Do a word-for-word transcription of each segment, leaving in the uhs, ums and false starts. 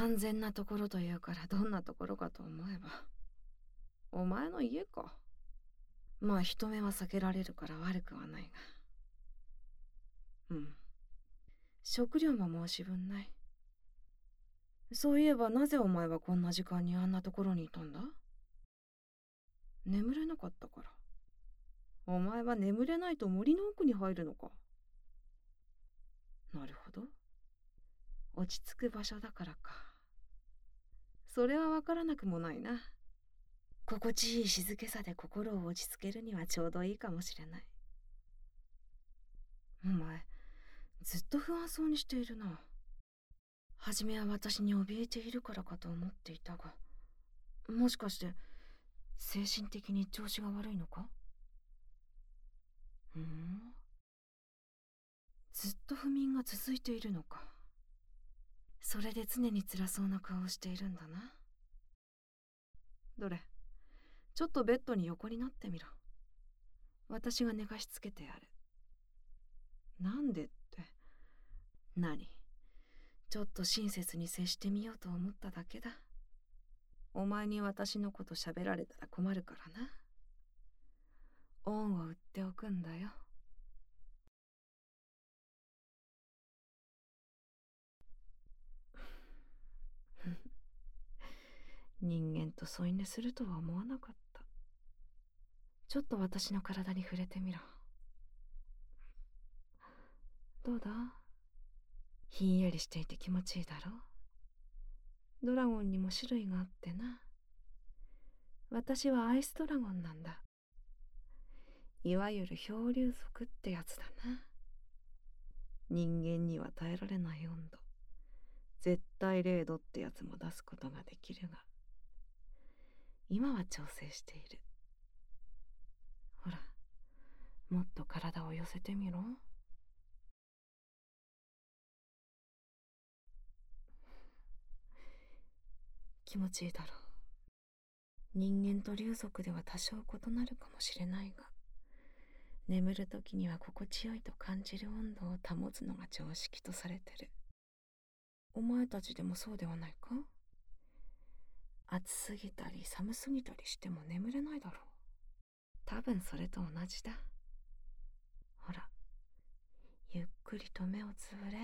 安全なところというからどんなところかと思えば。お前の家か。まあ人目は避けられるから悪くはないが。うん。食料も申し分ない。そういえばなぜお前はこんな時間にあんなところにいたんだ？眠れなかったから。お前は眠れないと森の奥に入るのか。なるほど。落ち着く場所だからか。それはわからなくもないな。心地いい静けさで心を落ち着けるにはちょうどいいかもしれない。お前、ずっと不安そうにしているな。はじめは私に怯えているからかと思っていたが、もしかして精神的に調子が悪いのか？ふん。ずっと不眠が続いているのか。それで常に辛そうな顔をしているんだな。どれ、ちょっとベッドに横になってみろ。私が寝かしつけてやる。なんでって。何？ちょっと親切に接してみようと思っただけだ。お前に私のこと喋られたら困るからな。恩を売っておくんだよ。人間と添い寝するとは思わなかった。ちょっと私の体に触れてみろ。どうだ？ひんやりしていて気持ちいいだろう？ドラゴンにも種類があってな。私はアイスドラゴンなんだ。いわゆる漂流族ってやつだな。人間には耐えられない温度、絶対零度ってやつも出すことができるが、今は調整している。ほら、もっと体を寄せてみろ。気持ちいいだろう。人間と竜族では多少異なるかもしれないが、眠るときには心地よいと感じる温度を保つのが常識とされてる。お前たちでもそうではないか？暑すぎたり寒すぎたりしても眠れないだろう。多分それと同じだ。ほら、ゆっくりと目をつぶれ。よ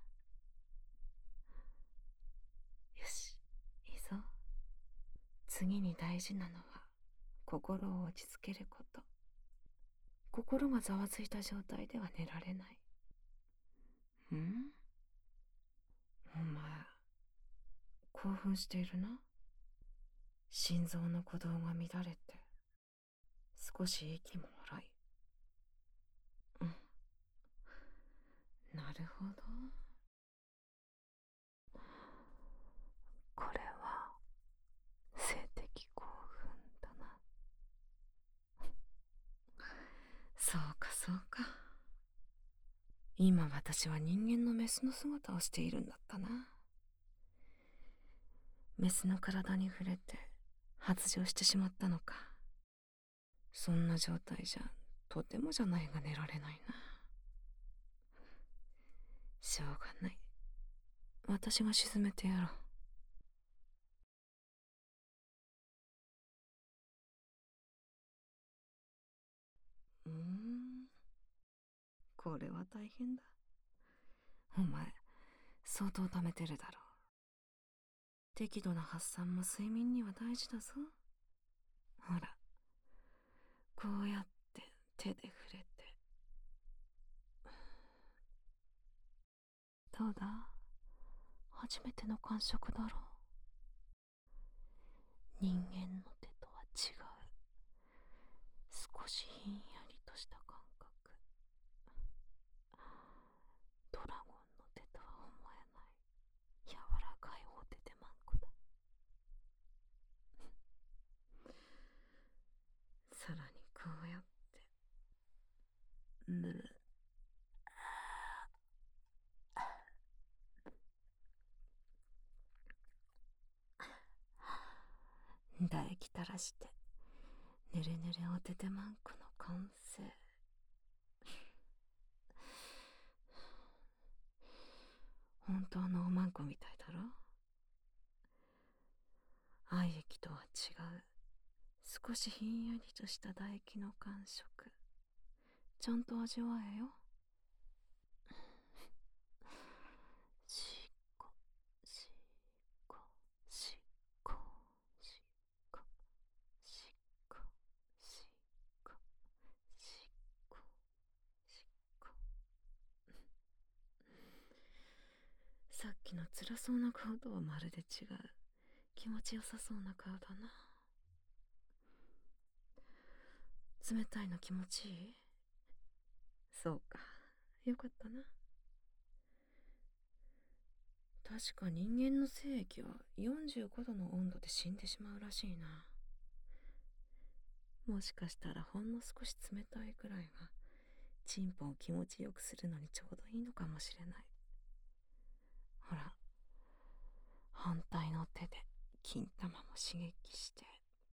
し、いいぞ。次に大事なのは心を落ち着けること。心がざわついた状態では寝られない。ん？お前、興奮しているな。心臓の鼓動が乱れて、少し息も荒い。うん、なるほど。これは性的興奮だな。そうかそうか。今私は人間のメスの姿をしているんだったな。メスの体に触れて発情してしまったのか。そんな状態じゃとてもじゃないが寝られないな。しょうがない。私が沈めてやろう。うーん、これは大変だ。お前、相当溜めてるだろう。適度な発散も睡眠には大事だぞ。ほら、こうやって手で触れて。どうだ？初めての感触だろう。人間の手とは違う。少しひんやりとした感覚。ドラゴンの手とは思えない柔らかいお手手マンコだ。さらにこうやってぬる唾液垂らしてぬるぬるお手手マンコの完成。本当のおまんこみたいだろ？ 廃液とは違う少しひんやりとした唾液の感触、ちゃんと味わえよ。しっこしっこしっこしっこしっこしっこしっこしっこ。さっきの辛そうな顔とはまるで違う気持ちよさそうな顔だな。冷たいの気持ちいい？そうか、よかったな。確か人間の精液はよんじゅうごどの温度で死んでしまうらしいな。もしかしたらほんの少し冷たいくらいがチンポを気持ちよくするのにちょうどいいのかもしれない。ほら、反対の手で金玉も刺激して。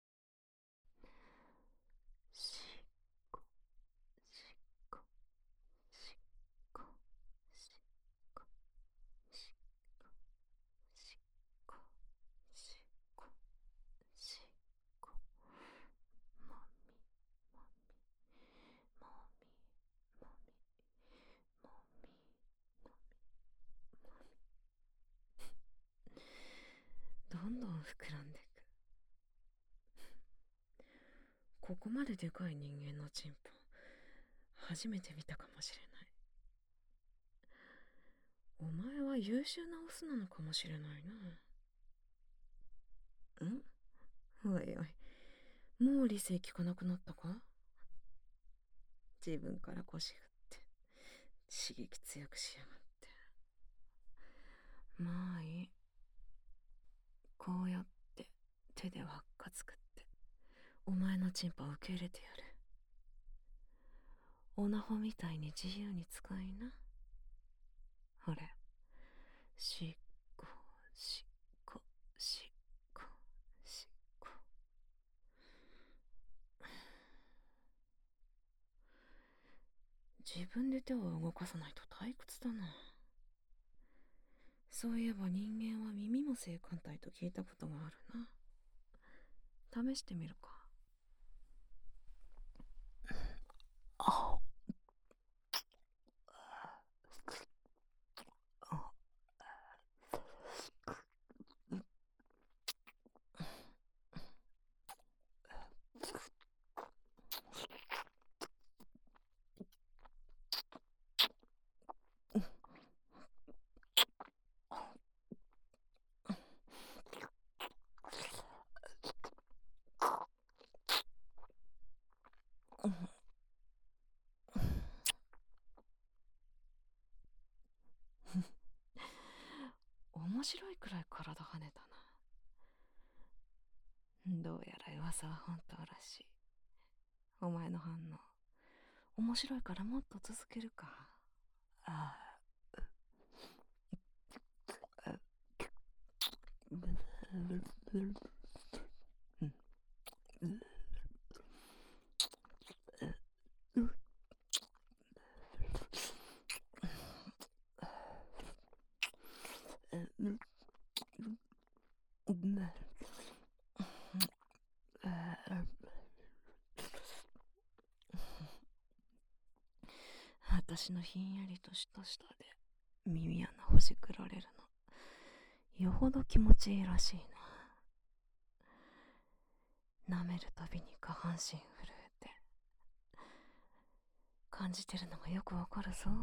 しっこしっこしっこしっこしっこしっこしっこしっこ、もみもみもみもみもみもみもみ、どんどん膨らんでいく。ここまででかい人間のチンポ初めて見たかもしれない。お前は優秀なオスなのかもしれないな。ん？おいおい、もう理性聞かなくなったか？自分から腰振って刺激強くしやがって。まあいい。こうやって手で輪っか作ってお前のチンパを受け入れてやる。オナホみたいに自由に使いな。ほれ、しっこしっこしっこしっこ。自分で手を動かさないと退屈だな。そういえば人間は耳も性感帯と聞いたことがあるな。試してみるか。あ面白いくらい体跳ねたな。どうやら噂は本当らしい。お前の反応面白いからもっと続けるか。ああ、私のひんやりとした舌で耳穴ほじくられるのよほど気持ちいいらしいな。舐めるたびに下半身震えて感じてるのがよくわかるぞ。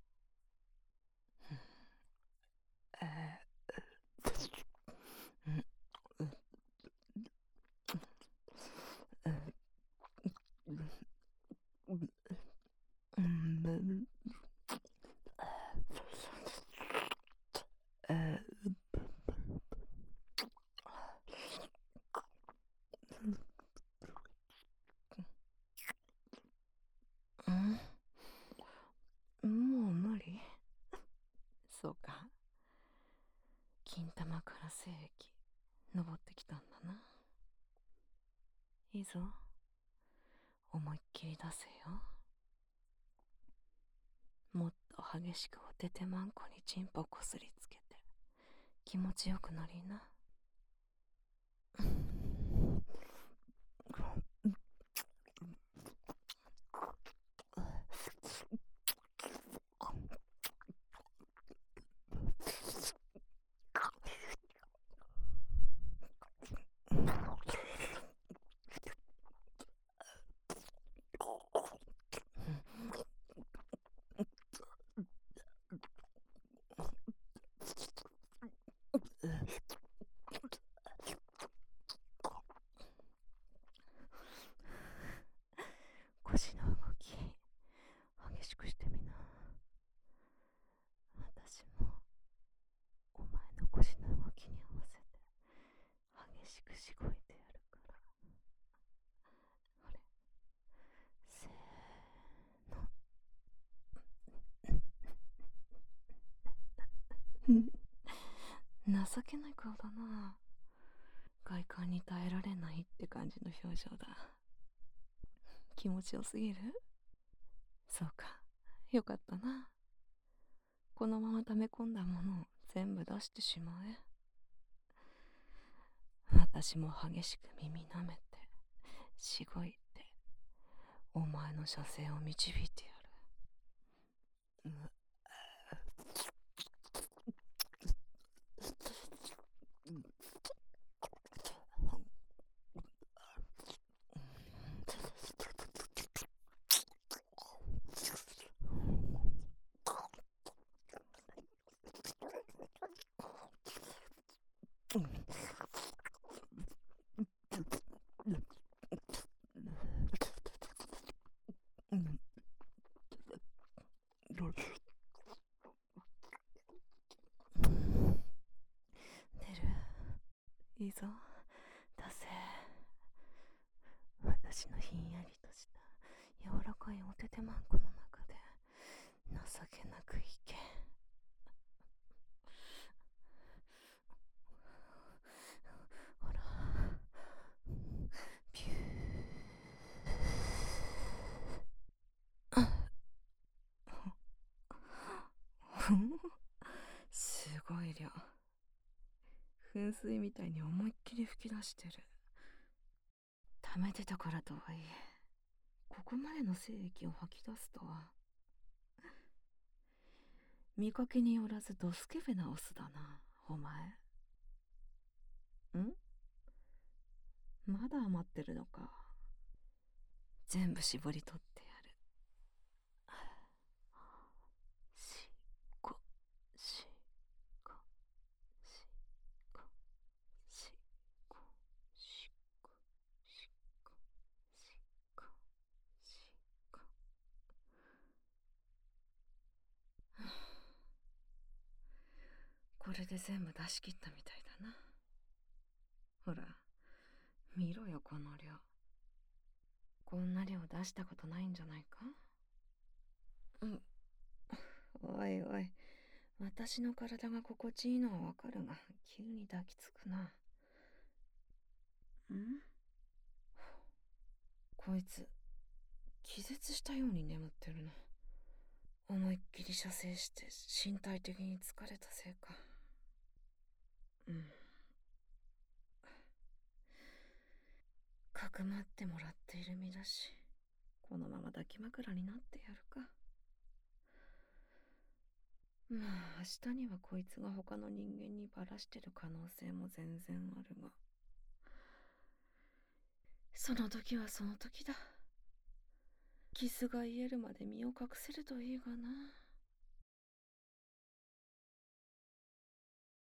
もう無理？そうか。金玉から精液登ってきたんだな。いいぞ、思いっきり出せよ。もっと激しくおててまんこにチンポこすりつけて気持ちよくなりな。 しごいてやるから。ほれ、せーの。情けない顔だな。外観に耐えられないって感じの表情だ。気持ちよすぎる？そうか、よかったな。このまま溜め込んだものを全部出してしまえ。私も激しく耳舐めてしごいてお前の射精を導いてやる。出る？いいぞ、出せ。私のひんやりとした柔らかいお手手マンコの中で情けなくいけ。ほら、ピュー。すごい量。噴水みたいに思いっきり吹き出してる。溜めてたからとはいえ、ここまでの精液を吐き出すとは。見かけによらずドスケベなオスだな、お前。ん？まだ余ってるのか。全部絞り取ってやる。しこしこしこしこしこしこしこしこ。これで全部出し切ったみたいだな。ほら、見ろよこの量。こんな量出したことないんじゃないか？うん。おいおい、私の体が心地いいのはわかるが、急に抱きつくな。ん？こいつ、気絶したように眠ってるな。思いっきり射精して身体的に疲れたせいか。うん。かくまってもらっている身だし、このまま抱き枕になってやるか。まあ明日にはこいつが他の人間にバラしてる可能性も全然あるが、その時はその時だ。キスが癒えるまで身を隠せるといいがな。